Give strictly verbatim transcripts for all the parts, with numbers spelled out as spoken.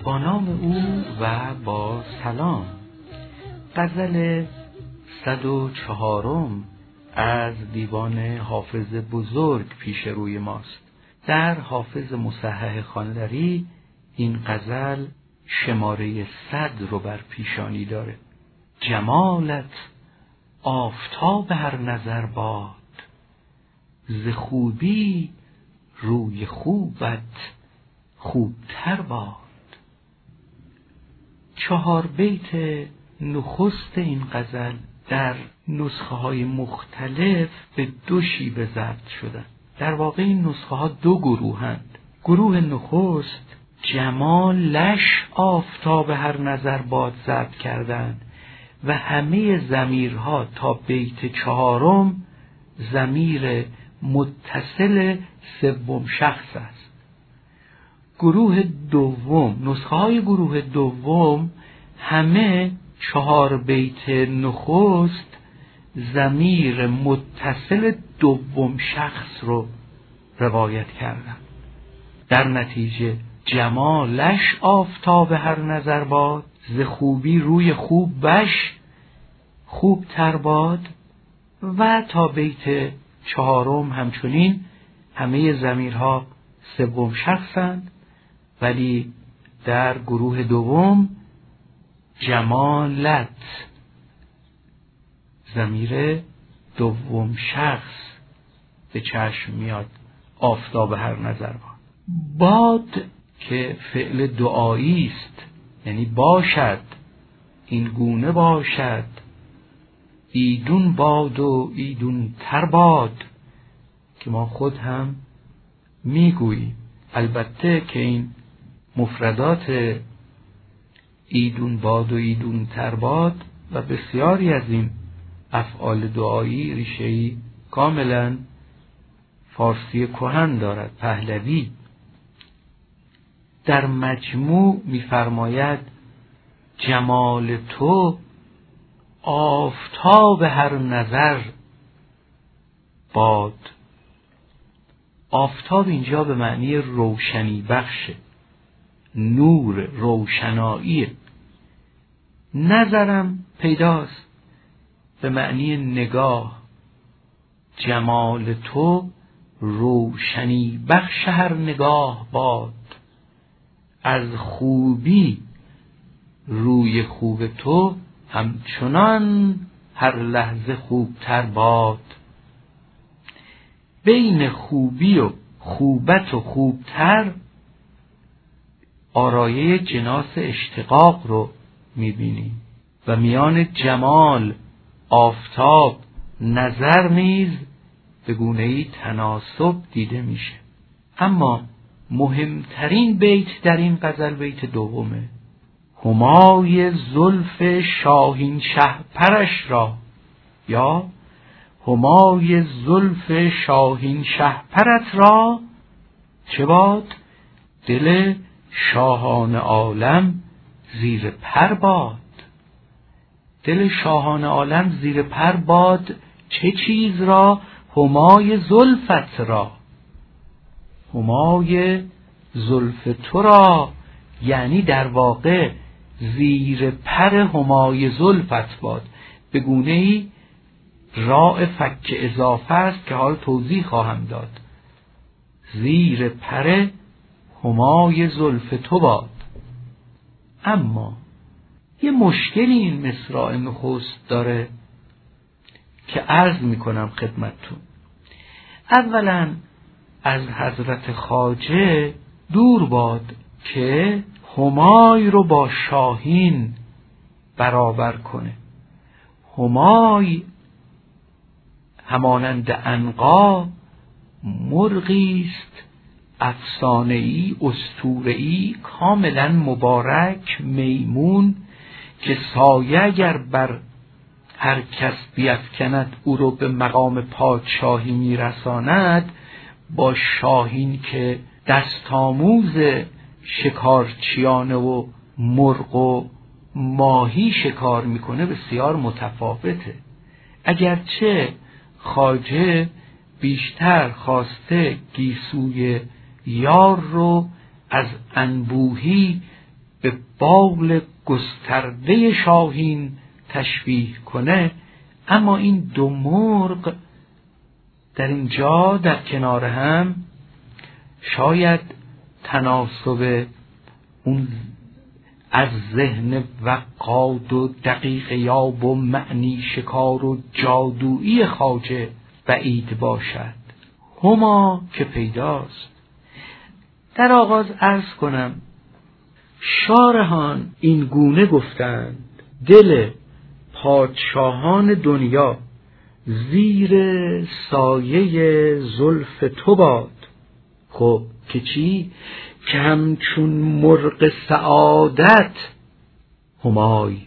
با نام او و با سلام. غزل صد و چهارم از دیوان حافظ بزرگ پیش روی ماست. در حافظ مصحح خانلری این غزل شماره صد رو بر پیشانی داره. جمالت آفتاب هر نظر باد، ز خوبی روی خوبت خوبتر باد. چهار بیت نخست این غزل در نسخه های مختلف به دو شیوه ضبط شدن. در واقع این نسخه ها دو گروهند. گروه نخست جمالش آفتاب هر نظر باد ضبط کردند و همه ضمیرها تا بیت چهارم ضمیر متصل سوم شخص است. گروه دوم، نسخه های گروه دوم همه چهار بیت نخست ضمیر متصل دوم شخص رو روایت کردن. در نتیجه جمالش آفتاب هر نظر باد، ز خوبی روی خوب بش خوب تر باد و تا بیت چهارم همچنین همه ضمیرها سوم شخصند، ولی در گروه دوم جمالت ضمیر دوم شخص به چشم میاد، آفتاب هر نظر باد. باد که فعل دعایی است، یعنی باشد، این گونه باشد، ایدون باد و ایدون تر باد، که ما خود هم میگوییم. البته که این مفردات ایدون باد و ایدون تر باد و بسیاری از این افعال دعایی ریشه‌ای کاملا فارسی کهن دارد، پهلوی. در مجموع می‌فرماید جمال تو آفتاب هر نظر باد. آفتاب اینجا به معنی روشنی بخشه، نور، روشنایی. نظرم پیداست به معنی نگاه. جمال تو روشنی بخش هر نگاه باد، از خوبی روی خوب تو همچنان هر لحظه خوبتر باد. بین خوبی و خوبت و خوبتر آرایه جناس اشتقاق رو میبینیم و میان جمال، آفتاب، نظر نیز به گونه‌ای تناسب دیده میشه. اما مهمترین بیت در این غزل بیت دومه. همای زلف شاهین شهپرش را، یا همای زلف شاهین شهپرت را چه باد؟ دل شاهان عالم زیر پر باد. دل شاهان عالم زیر پر باد چه چیز را؟ همای زلفت را، همای زلف تو را، یعنی در واقع زیر پر همای زلفت باد. به گونه ای راء فک اضافه است که حال توضیح خواهم داد. زیر پر همای زلف تو باد. اما یه مشکلی این مصرع نخست داره که عرض میکنم خدمتتون. اولا از حضرت خواجه دور باد که همای رو با شاهین برابر کنه. همای همانند عنقا مرغی است افسانه‌ای، اسطوره‌ای، کاملا مبارک، میمون، که سایه اگر بر هر کس بیفکند او رو به مقام پادشاهی میرساند. با شاهین که دست آموز شکارچیانه و مرغ و ماهی شکار میکنه بسیار متفاوته. اگرچه خواجه بیشتر خواسته گیسوی یار رو از انبوهی به بال گسترده شاهین تشبیه کنه، اما این دو مرغ در اینجا در کنار هم شاید تناسب اون از ذهن وقاد و دقیق یاب و معنی شکار و جادویی خواجه بعید باشد. هما که پیداست. در آغاز عرض کنم شارحان این گونه گفتند: دل پادشاهان دنیا زیر سایه زلف تو باد. خب که چی؟ که همچون مرغ سعادت همای،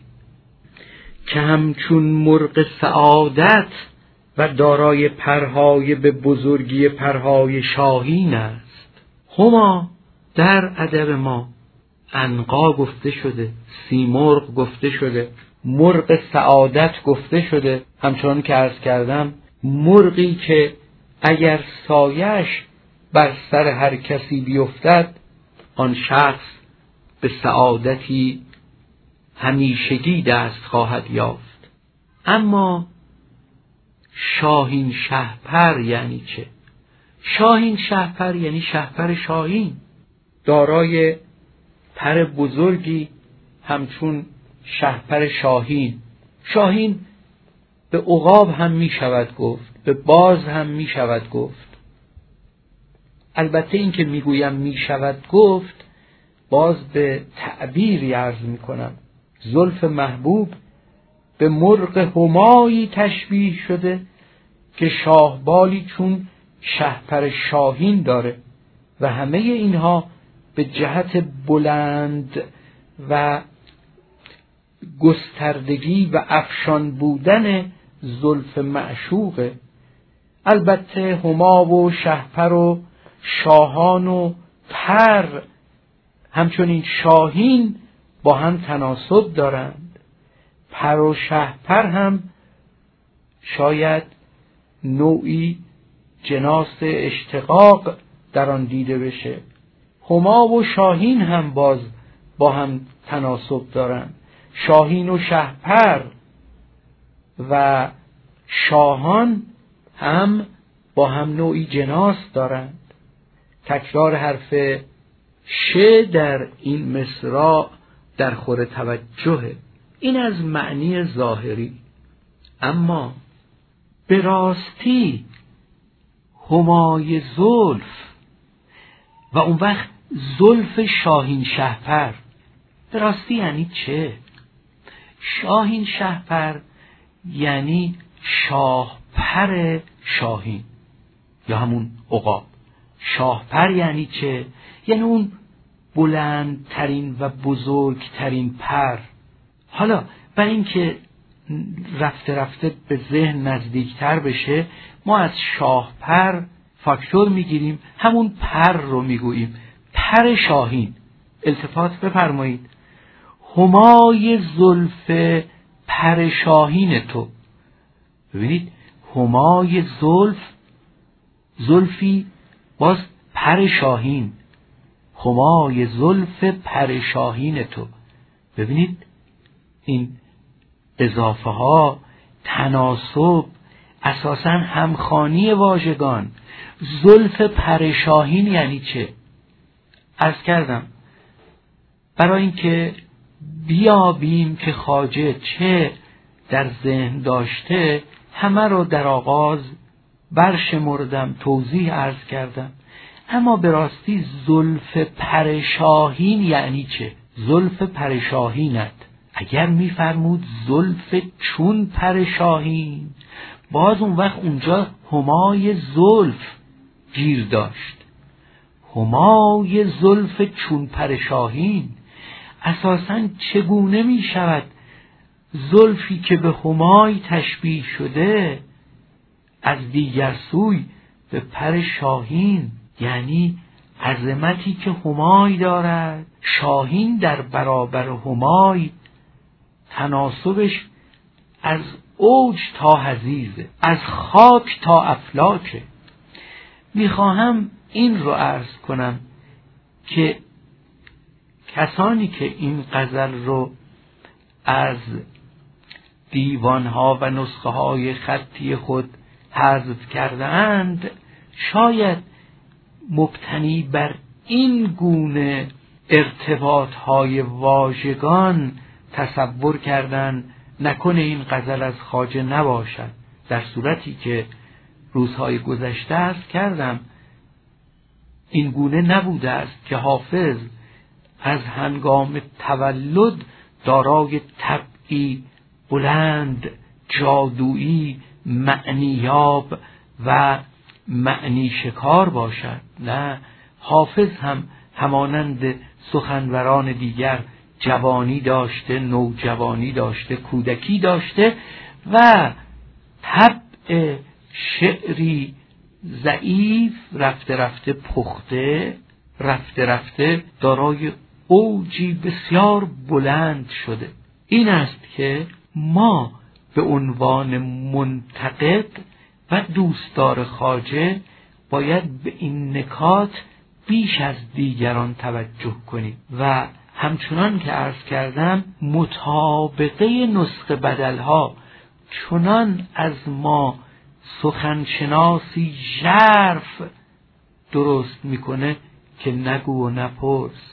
که همچون مرغ سعادت و دارای پرهای به بزرگی پرهای شاهین است. هما در ادب ما عنقا گفته شده، سیمرغ گفته شده، مرغ سعادت گفته شده. همچنان که عرض کردم مرغی که اگر سایش بر سر هر کسی بیفتد آن شخص به سعادتی همیشگی دست خواهد یافت. اما شاهین شهپر یعنی چه؟ شاهین شهپر یعنی شهپر شاهین، دارای پر بزرگی همچون شهپر شاهین. شاهین به عقاب هم می شود گفت، به باز هم می شود گفت. البته این که می گویم می شود گفت باز به تعبیری عرض می کنم. زلف محبوب به مرغ همایی تشبیه شده که شاهبالی چون شهپر شاهین داره و همه اینها به جهت بلند و گستردگی و افشان بودن زلف معشوقه. البته هما و شهپر و شاهان و پر همچنین شاهین با هم تناسب دارند. پر و شهپر هم شاید نوعی جناس اشتقاق در آن دیده بشه. هما و شاهین هم باز با هم تناسب دارند. شاهین و شهپر و شاهان هم با هم نوعی جناس دارند. تکرار حرف ش در این مصرع در خور توجهه. این از معنی ظاهری. اما به راستی همای زلف و اون وقت زلف شاهین شهپر به راستی یعنی چه؟ شاهین شهپر یعنی شاهپر شاهین یا همون عقاب. شاهپر یعنی چه؟ یعنی اون بلندترین و بزرگترین پر. حالا برای اینکه رفته رفته به ذهن نزدیکتر بشه ما از شاهپر فاکتور میگیریم، همون پر رو میگوییم پر شاهین. التفات بفرمایید، همای زلف پر شاهین تو. ببینید همای زلف، زلفی باز پر شاهین، همای زلف پر شاهین تو. ببینید این اضافه ها، تناسب، اساساً همخوانی واژگان. زلف پر شاهین یعنی چه؟ عرض کردم برای اینکه بیابیم که خواجه چه در ذهن داشته همه رو در آغاز برشمردم، توضیح عرض کردم. اما به راستی زلف پر شاهین یعنی چه؟ زلف پر شاهینت اگر میفرمود زلف چون پر شاهین، باز اون وقت اونجا همای زلف گیر داشت. همای زلف چون پر شاهین اساساً چگونه می شود زلفی که به همای تشبیه شده از دیگر سوی به پر شاهین، یعنی عظمتی که همای دارد. شاهین در برابر همای تناسبش از اوج تا حضیضه، از خاک تا افلاکه. میخواهم این رو عرض کنم که کسانی که این غزل رو از دیوانها و نسخه های خطی خود حذف کرده اند شاید مبتنی بر این گونه ارتباط های واژگان تصور کردن نکنه این غزل از خواجه نباشد، در صورتی که روزهای گذشته عرض کردم این گونه نبوده است که حافظ از هنگام تولد دارای طبعی بلند، جادویی، معنیاب و معنی شکار باشد. نه، حافظ هم همانند سخنوران دیگر جوانی داشته، نوجوانی داشته، کودکی داشته و طبع شعری ضعیف رفته رفته پخته، رفته رفته دارای اوجی بسیار بلند شده. این است که ما به عنوان منتقد و دوستدار خواجه باید به این نکات بیش از دیگران توجه کنیم و همچنان که عرض کردم مطابقه نسخه بدلها چنان از ما سخنشناسی ژرف درست میکنه که نگو و نپرس.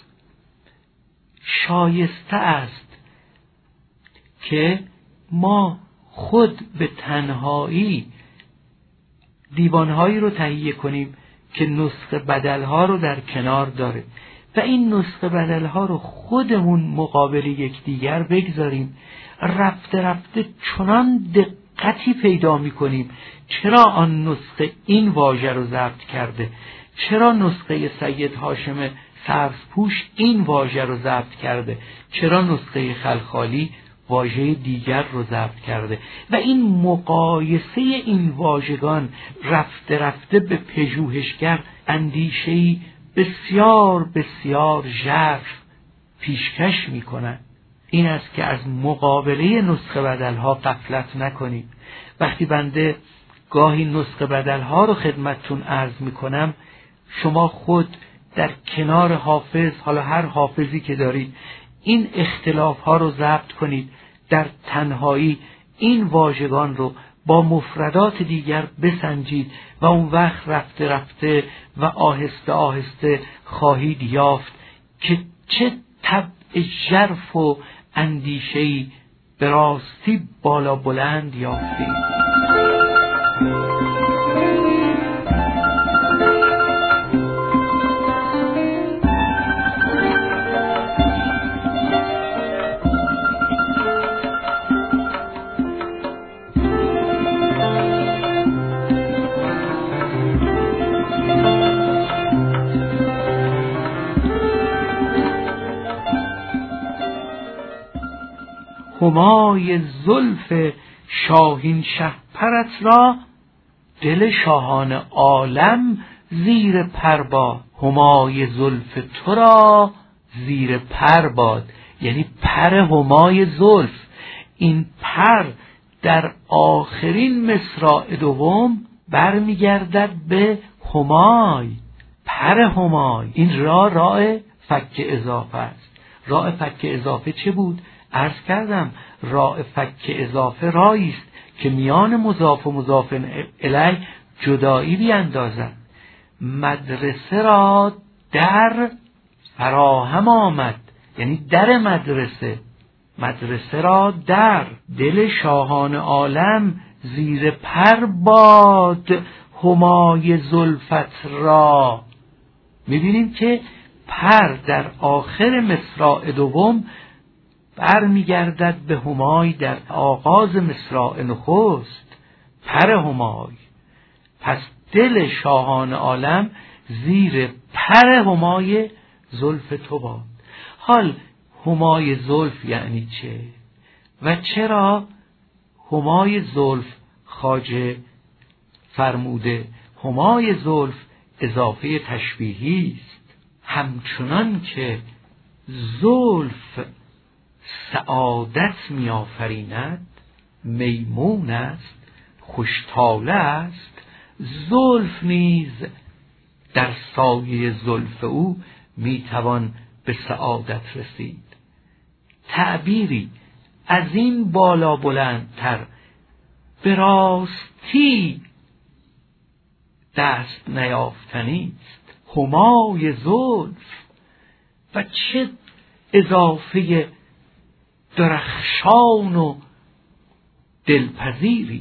شایسته است که ما خود به تنهایی دیوانهایی رو تهیه کنیم که نسخه بدلها رو در کنار داره و این نسخه بدلها رو خودمون مقابل یکدیگر بگذاریم. رفته رفته چنان دقتی پیدا میکنیم چرا آن نسخه این واژه رو ضبط کرده، چرا نسخه سید هاشم سبزپوش این واژه رو ضبط کرده، چرا نسخه خلخالی واژه دیگر رو ضبط کرده و این مقایسه این واژگان رفته رفته به پژوهشگر اندیشه‌ای بسیار بسیار ژرف پیشکش می‌کند. این است که از مقابله نسخه بدلها غفلت نکنیم. وقتی بنده گاهی نسخه بدلها رو خدمتتون عرض می‌کنم، شما خود در کنار حافظ، حالا هر حافظی که دارید، این اختلاف ها رو ضبط کنید، در تنهایی این واژگان رو با مفردات دیگر بسنجید و اون وقت رفته رفته و آهسته آهسته خواهید یافت که چه طبع ژرف و اندیشه‌ای به راستی بالا بلند یافتید. همای زلف شاهین شهپرت را دل شاهان عالم زیر پر باد. همای زلف تو را زیر پر باد یعنی پر همای زلف. این پر در آخرین مصرع دوم برمیگردد به همای، پر همای. این را راه فک اضافه است. راه فک اضافه چه بود؟ عرض کردم راء فک اضافه رایی است که میان مضاف و مضاف الیه جدایی بیاندازد. مدرسه را در فراهم آمد یعنی در مدرسه، مدرسه را در دل شاهان عالم زیر پر باد همای زلفت را. میبینیم که پر در آخر مصرع دوم برمیگردد به همای در آغاز مصرع نخست. پر همای، پس دل شاهان عالم زیر پر همای زلف تو باد. حال همای زلف یعنی چه و چرا همای زلف خواجه فرموده همای زلف اضافه تشبیهی است؟ همچنان که زلف سعادت می آفریند، میمون است، خوشطاله است، زلف نیز در سایه زلف او می توان به سعادت رسید. تعبیری از این بالا بلندتر به راستی دست نیافتنی است. همای زلف و چه اضافه درخشان و دلپذیری،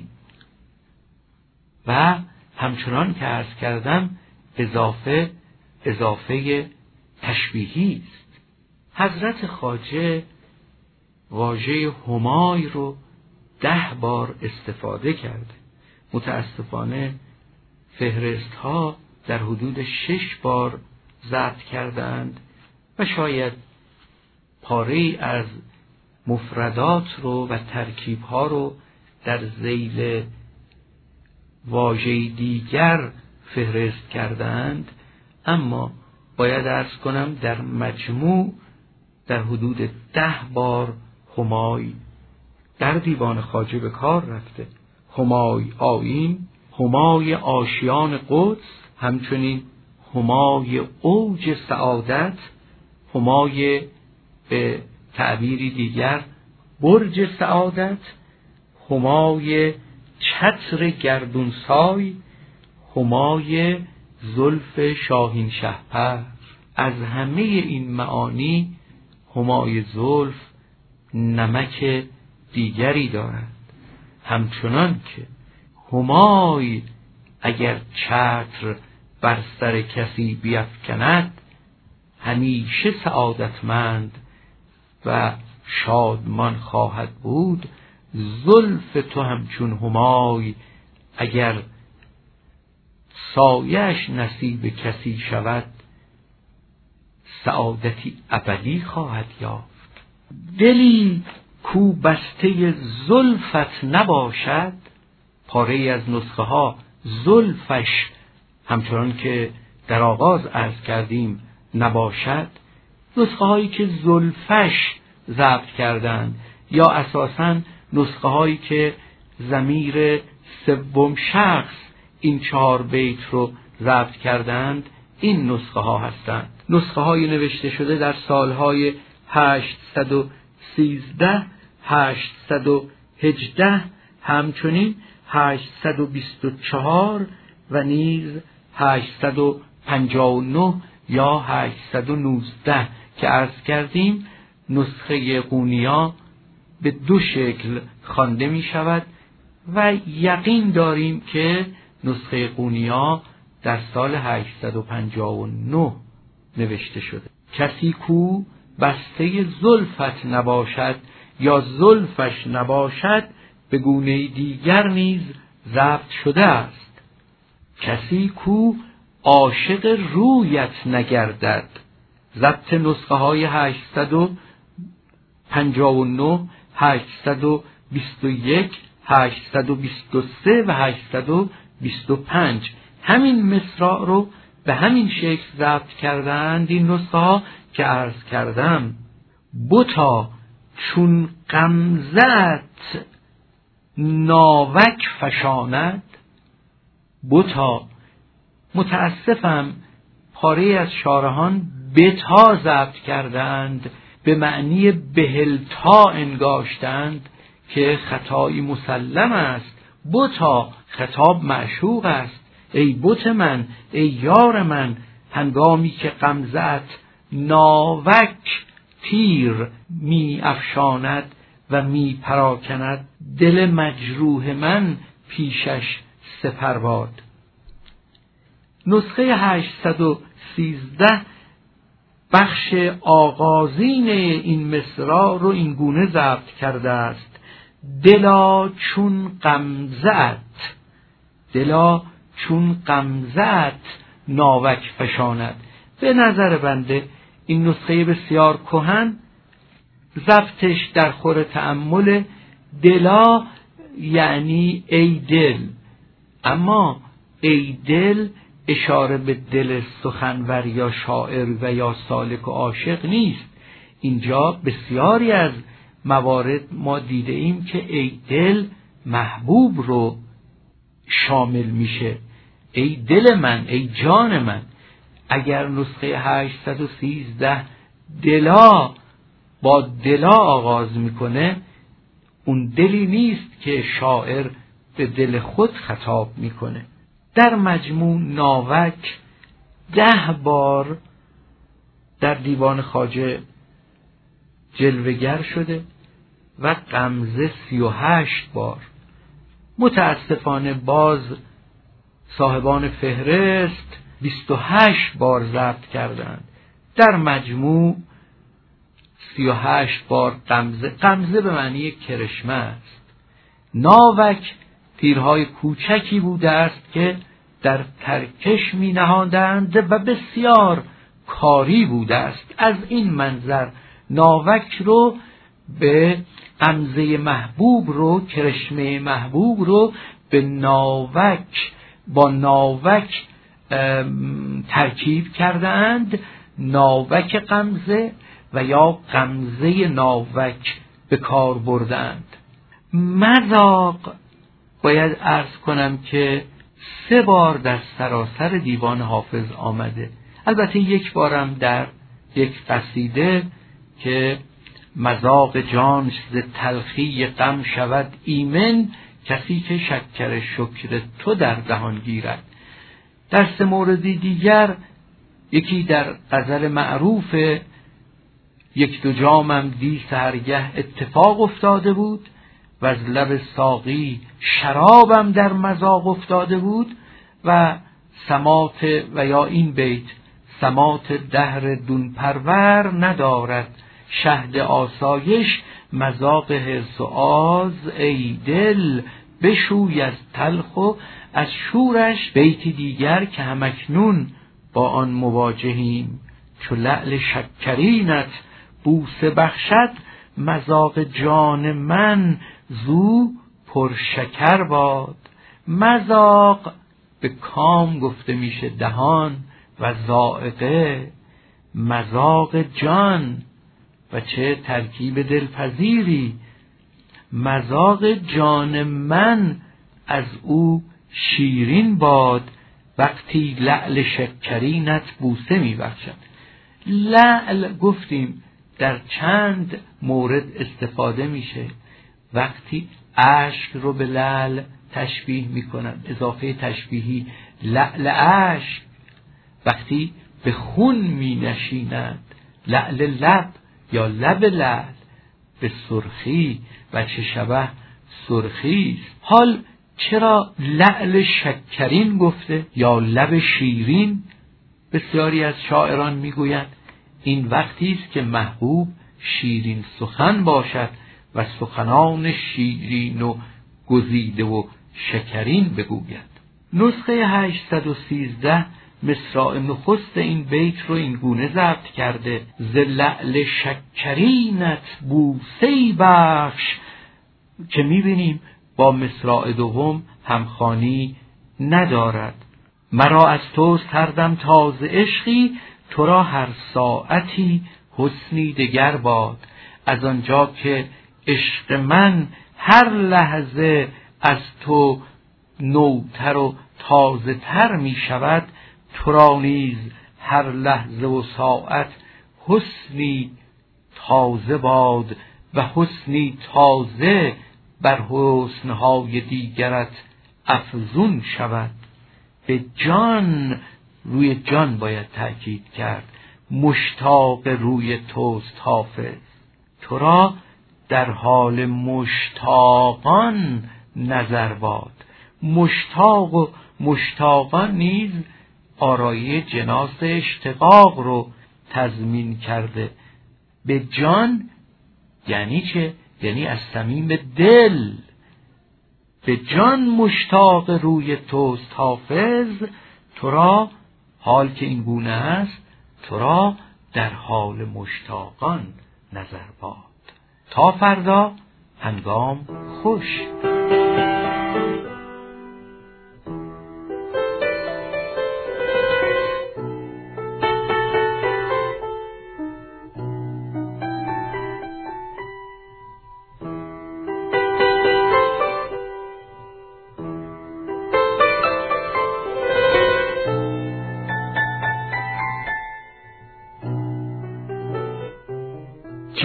و همچنان که عرض کردم اضافه اضافه تشبیهی است. حضرت خواجه واژه همای رو ده بار استفاده کرده. متاسفانه فهرست ها در حدود شش بار ضبط کردند و شاید پاره از مفردات رو و ترکیب ها رو در ذیل واژه دیگر فهرست کردند، اما باید عرض کنم در مجموع در حدود ده بار همای در دیوان خواجه به کار رفته. همای آیین، همای آشیان قدس، همچنین همای اوج سعادت، همای به تعبیری دیگر برج سعادت، همای چتر گردونسای، همای زلف شاهین شهپر. از همه این معانی همای زلف نمک دیگری دارد، همچنان که همای اگر چتر بر سر کسی بیفکند همیشه سعادتمند و شادمان خواهد بود. زلف تو همچون همای اگر سایش نصیب کسی شود سعادتی ابدی خواهد یافت. دلی کو بسته زلفت نباشد، پاره از نسخه ها زلفش همچنان که در آغاز عرض کردیم نباشد. نسخه هایی که زلفش ضبط کردند یا اساساً نسخه هایی که ضمیر سوم شخص این چهار بیت رو ضبط کردند این نسخه ها هستند. نسخه های نوشته شده در سالهای هشتصد و سیزده، هشتصد و هجده، همچنین هشتصد و بیست و چهار و نیز هشتصد و پنجاه و نه یا هشتصد و نوزده که عرض کردیم نسخه قونیا به دو شکل خوانده می شود و یقین داریم که نسخه قونیا در سال هشتصد و پنجاه و نه نوشته شده. کسی کو بسته زلفت نباشد یا زلفش نباشد به گونه دیگر نیز ضبط شده است. کسی کو عاشق رویت نگردد. ضبط نسخه های هشتصد و پنجاه و نه، هشتصد و بیست و یک، هشتصد و بیست و سه و هشتصد و بیست و پنج همین مصرع رو به همین شکل ضبط کردند. این نسخه ها که عرض کردم بتا چون غمزت ناوک فشاند. بتا متاسفم پاره از شارحان بتا ضبط کردند به معنی بهلتا انگاشتند که خطایی مسلم است. بتا خطاب معشوق است. ای بت من، ای یار من، هنگامی که غمزت ناوک تیر می افشاند و می پراکند دل مجروح من پیشش سپرواد. نسخه هشتصد و سیزده بخش آغازین این مصرع رو این گونه ضبط کرده است: دلا چون غمزت، دلا چون غمزت ناوک فشاند. به نظر بنده این نسخه بسیار کهن، ضبطش در خور تأمل. دلا یعنی ای دل، اما ای دل اشاره به دل سخنور یا شاعر و یا سالک و عاشق نیست. اینجا بسیاری از موارد ما دیده ایم که ای دل محبوب رو شامل میشه. ای دل من، ای جان من. اگر نسخه هشتصد و سیزده دلا با دلا آغاز میکنه، اون دلی نیست که شاعر به دل خود خطاب میکنه. در مجموع ناوک ده بار در دیوان خواجه جلوه‌گر شده و غمزه سی و هشت بار. متاسفانه باز صاحبان فهرست بیست و هشت بار ضبط کردند. در مجموع سی و هشت بار غمزه. غمزه به معنی کرشمه است. ناوک تیرهای کوچکی بوده است که در ترکش می نهادند و بسیار کاری بوده است. از این منظر ناوک رو به غمزه محبوب رو، کرشمه محبوب رو به ناوک با ناوک ترکیب کرده اند. ناوک غمزه و یا غمزه ناوک به کار بردند. مذاق باید عرض کنم که سه بار در سراسر دیوان حافظ آمده. البته یک بارم در یک قصیده که مذاق جانش ز تلخی غم شود ایمن، کسی که شکر شکر تو در دهان گیرد. در سه موردی دیگر، یکی در غزل معروف یک دو جامم دی سحرگه اتفاق افتاده بود و از لب ساقی شرابم در مذاق افتاده بود، و سمات و یا این بیت سمات دهر دون پرور ندارد شهد آسایش، مذاق حرص و آز ای دل بشوی از تلخ و از شورش. بیتی دیگر که همکنون با آن مواجهیم، چو لعل شکرینت بوسه بخشد، مذاق جان من زو پرشکر باد. مذاق به کام گفته میشه، دهان، و ذائقه مذاق جان، و چه ترکیب دلپذیری. مذاق جان من از او شیرین باد، وقتی لعل شکرینت بوسه میبخشد. لعل گفتیم در چند مورد استفاده میشه. وقتی اشک رو به لعل تشبیه میکنن، اضافه تشبیهی لعل اشک. وقتی به خون می نشیند، لعل لب یا لب لعل، به سرخی و چه شبه سرخی است. حال چرا لعل شکرین گفته یا لب شیرین؟ بسیاری از شاعران میگویند این وقتی است که محبوب شیرین سخن باشد و سخنان شیرین و گزیده و شکرین بگوید. نسخه هشتصد و سیزده مصرع نخست این بیت رو این گونه ضبط کرده: ز لعل شکرینت بوسه‌ای بخش، که میبینیم با مصرع دوم همخوانی ندارد. مرا از توست هر دم تازه عشقی، تو را هر ساعتی حسنی دگر باد. از آنجا که عشق من هر لحظه از تو نوتر و تازه تر می شود، تو را نیز هر لحظه و ساعت حسنی تازه باد و حسنی تازه بر حسنهای دیگرت افزون شود. به جان، روی جان باید تأکید کرد، مشتاق روی توست حافظ. تو را در حال مشتاقان نظر باد. مشتاق و مشتاقان نیز آرایه جناس اشتقاق رو تضمین کرده. به جان یعنی چه؟ یعنی از صمیم دل. به جان مشتاق روی توست حافظ، تو را حال که این گونه است، تو را در حال مشتاقان نظر باد. تا فردا، هنگام خوش.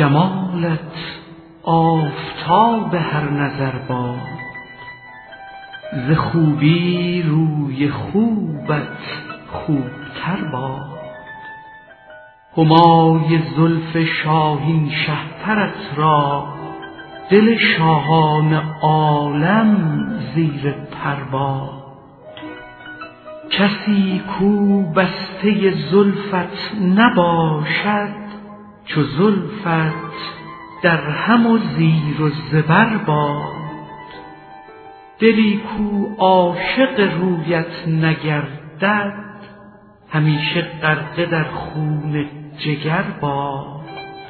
جمالت آفتاب هر نظر باد، ز خوبی روی خوبت خوبتر باد. همای زلف شاهین شهپرت را، دل شاهان عالم زیر پر باد. کسی کو بسته زلفت نباشد، چو زلفت در هم و زیر و زبر باد. دلی کو عاشق رویت نگردد، همیشه غرقه در خون جگر باد.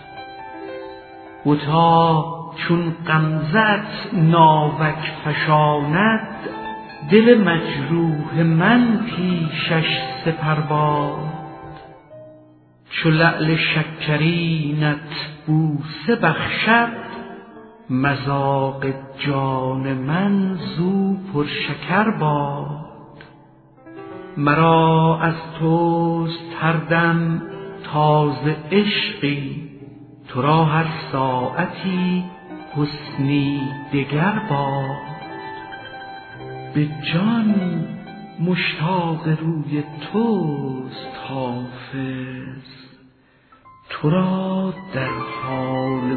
بتا چون غمزت ناوک فشاند، دل مجروح من پیشش سپر باد. چو لعل شکرینت بوسه بخشد، مذاق جان من زو پرشکر باد. مرا از توست هر دم تازه عشقی، تو را هر ساعتی حسنی دگر باد. به جان مشتاق روی توست حافظ، تو را در حال